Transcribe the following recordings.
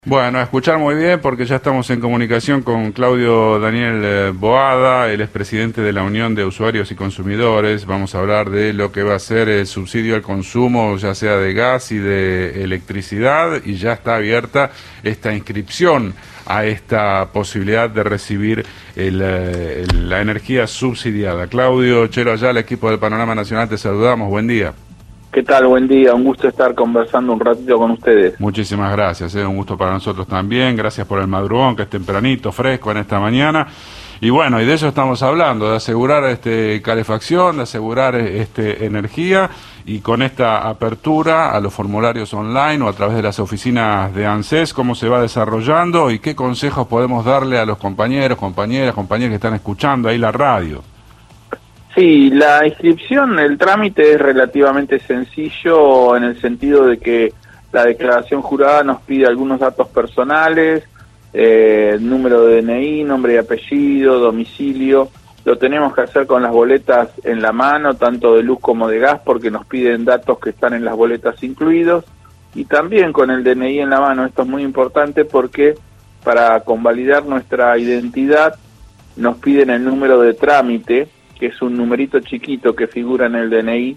Bueno, a escuchar muy bien porque ya estamos en comunicación con Claudio Daniel Boada, él es presidente de la Unión de Usuarios y Consumidores. Vamos a hablar de lo que va a ser el subsidio al consumo, ya sea de gas y de electricidad, y ya está abierta esta inscripción a esta posibilidad de recibir la energía subsidiada. Claudio, Chelo Ayala, equipo del Panorama Nacional, te saludamos, buen día. ¿Qué tal? Buen día, un gusto estar conversando un ratito con ustedes. Muchísimas gracias, un gusto para nosotros también, gracias por el madrugón, que es tempranito, fresco en esta mañana. Y bueno, y de eso estamos hablando, de asegurar calefacción, de asegurar energía, y con esta apertura a los formularios online o a través de las oficinas de ANSES, cómo se va desarrollando y qué consejos podemos darle a los compañeros que están escuchando ahí la radio. Sí, la inscripción, el trámite es relativamente sencillo en el sentido de que la declaración jurada nos pide algunos datos personales, número de DNI, nombre y apellido, domicilio. Lo tenemos que hacer con las boletas en la mano, tanto de luz como de gas, porque nos piden datos que están en las boletas incluidos, y también con el DNI en la mano. Esto es muy importante porque para convalidar nuestra identidad nos piden el número de trámite, que es un numerito chiquito que figura en el DNI,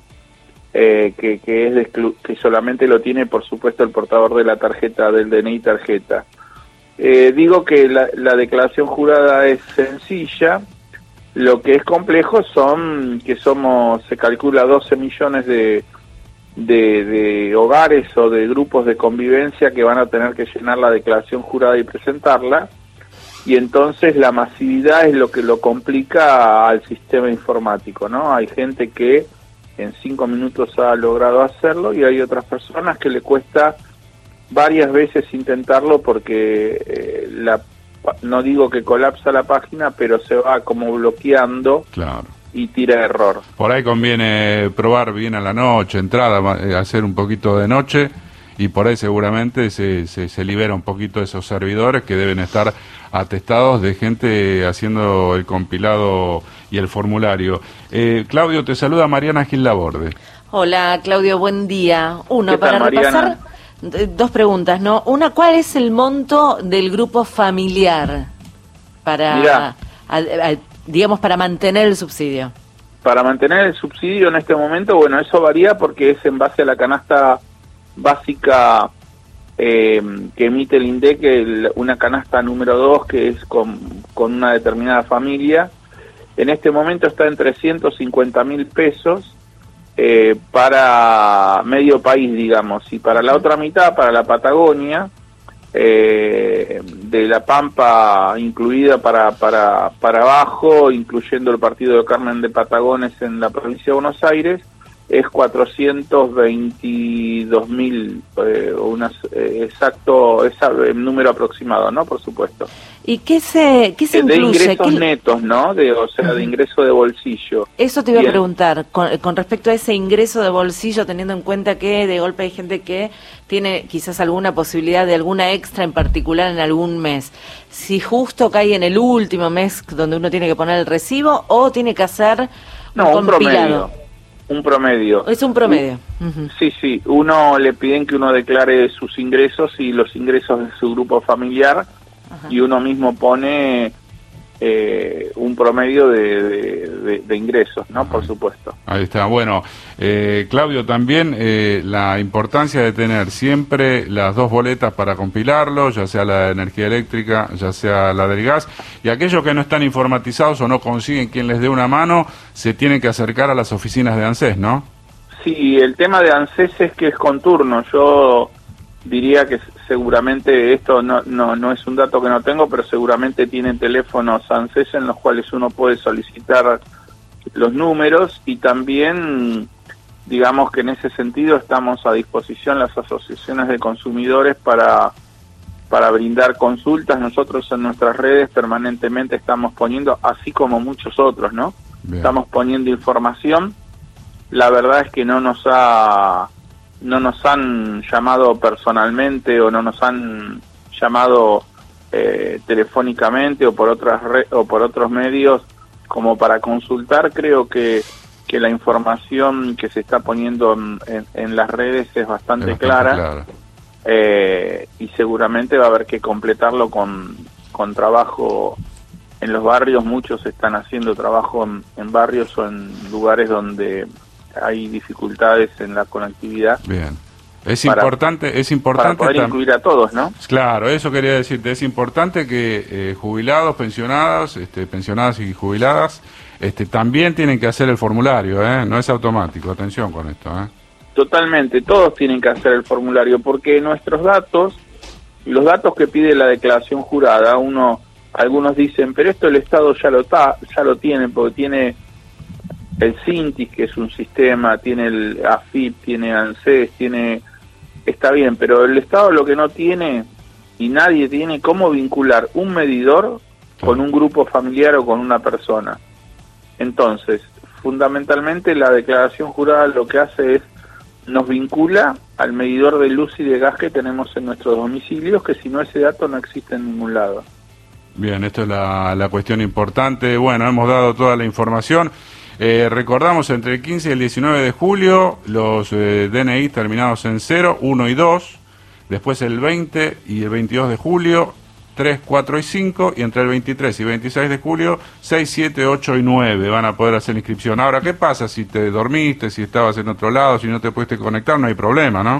que solamente lo tiene, por supuesto, el portador de la tarjeta, del DNI tarjeta. Digo que la declaración jurada es sencilla. Lo que es complejo se calcula 12 millones de hogares o de grupos de convivencia que van a tener que llenar la declaración jurada y presentarla. Y entonces la masividad es lo que lo complica al sistema informático, ¿no? Hay gente que en 5 minutos ha logrado hacerlo y hay otras personas que le cuesta varias veces intentarlo porque no digo que colapsa la página, pero se va como bloqueando. Claro. Y tira error. Por ahí conviene probar bien a la noche, entrada, hacer un poquito de noche, y por ahí seguramente se libera un poquito de esos servidores que deben estar atestados de gente haciendo el compilado y el formulario. Claudio, te saluda Mariana Gil Laborde. Hola, Claudio, buen día. ¿Qué tal, Mariana? Repasar, dos preguntas, ¿no? Una, ¿cuál es el monto del grupo familiar para, digamos, para mantener el subsidio? Para mantener el subsidio en este momento, bueno, eso varía porque es en base a la canasta básica que emite el INDEC, una canasta número 2 que es con una determinada familia. En este momento está en 350.000 pesos para medio país, digamos, y para la otra mitad, para la Patagonia, de la Pampa incluida para abajo, incluyendo el partido de Carmen de Patagones en la provincia de Buenos Aires, es 422.000, exacto, es el número aproximado, ¿no? Por supuesto. ¿Y qué se incluye? De ingresos netos, ¿no? De ingreso de bolsillo. Eso te iba a preguntar, con respecto a ese ingreso de bolsillo, teniendo en cuenta que de golpe hay gente que tiene quizás alguna posibilidad de alguna extra en particular en algún mes. Si justo cae en el último mes donde uno tiene que poner el recibo, o tiene que hacer un compilado. Un promedio. Es un promedio. Sí. Uno le piden que uno declare sus ingresos y los ingresos de su grupo familiar. Ajá. Y uno mismo pone un promedio de ingresos, ¿no? Por supuesto. Ahí está. Bueno, Claudio, también la importancia de tener siempre las dos boletas para compilarlo, ya sea la de energía eléctrica, ya sea la del gas, y aquellos que no están informatizados o no consiguen quien les dé una mano, se tienen que acercar a las oficinas de ANSES, ¿no? Sí, el tema de ANSES es que es con turno. Yo diría que seguramente esto no es un dato que no tengo, pero seguramente tienen teléfonos ANSES en los cuales uno puede solicitar los números, y también digamos que en ese sentido estamos a disposición las asociaciones de consumidores para brindar consultas. Nosotros en nuestras redes permanentemente estamos poniendo, así como muchos otros, ¿no? Bien. Estamos poniendo información. La verdad es que no nos han llamado personalmente o no nos han llamado telefónicamente o por otros medios como para consultar. Creo que la información que se está poniendo en las redes es bastante clara. y seguramente va a haber que completarlo con trabajo en los barrios. Muchos están haciendo trabajo en barrios o en lugares donde hay dificultades en la conectividad. Bien. Es importante para poder incluir a todos, ¿no? Claro, eso quería decirte. Es importante que jubilados, pensionados, pensionadas y jubiladas, también tienen que hacer el formulario, no es automático. Atención con esto, Totalmente, todos tienen que hacer el formulario, porque nuestros datos, los datos que pide la declaración jurada, algunos dicen, pero esto el Estado ya lo tiene, porque tiene el CINTIS, que es un sistema, tiene el AFIP, tiene ANSES, está bien, pero el Estado lo que no tiene, y nadie tiene, cómo vincular un medidor con un grupo familiar o con una persona. Entonces, fundamentalmente la declaración jurada lo que hace es, nos vincula al medidor de luz y de gas que tenemos en nuestros domicilios, que si no, ese dato no existe en ningún lado. Bien, esto es la cuestión importante. Bueno, hemos dado toda la información. Recordamos, entre el 15 y el 19 de julio, los DNI terminados en 0, 1 y 2, después el 20 y el 22 de julio, 3, 4 y 5, y entre el 23 y 26 de julio, 6, 7, 8 y 9 van a poder hacer la inscripción. Ahora, ¿qué pasa si te dormiste, si estabas en otro lado, si no te pudiste conectar? No hay problema, ¿no?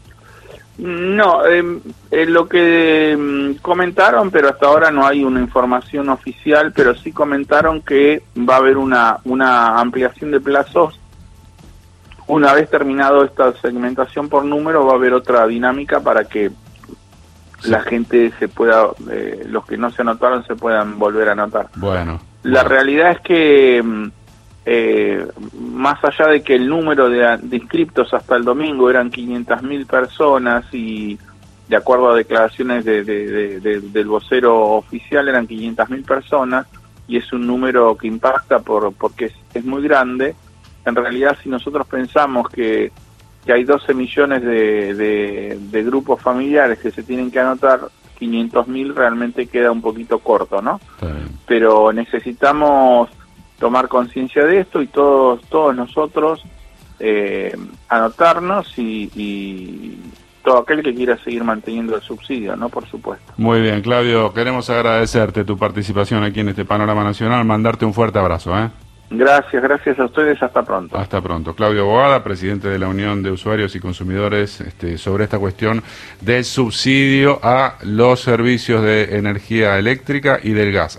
No, lo que comentaron, pero hasta ahora no hay una información oficial, pero sí comentaron que va a haber una ampliación de plazos. Una vez terminado esta segmentación por número, va a haber otra dinámica para que la gente se pueda, los que no se anotaron se puedan volver a anotar. Bueno. La realidad es que más allá de que el número de inscriptos hasta el domingo eran 500.000 personas, y de acuerdo a declaraciones del vocero oficial eran 500.000 personas, y es un número que impacta porque es muy grande. En realidad, si nosotros pensamos que hay 12 millones de grupos familiares que se tienen que anotar, 500.000 realmente queda un poquito corto, ¿no? Pero necesitamos tomar conciencia de esto, y todos nosotros anotarnos, y todo aquel que quiera seguir manteniendo el subsidio, ¿no? Por supuesto. Muy bien, Claudio, queremos agradecerte tu participación aquí en este Panorama Nacional, mandarte un fuerte abrazo, Gracias a ustedes, hasta pronto. Hasta pronto. Claudio Boada, presidente de la Unión de Usuarios y Consumidores, sobre esta cuestión del subsidio a los servicios de energía eléctrica y del gas.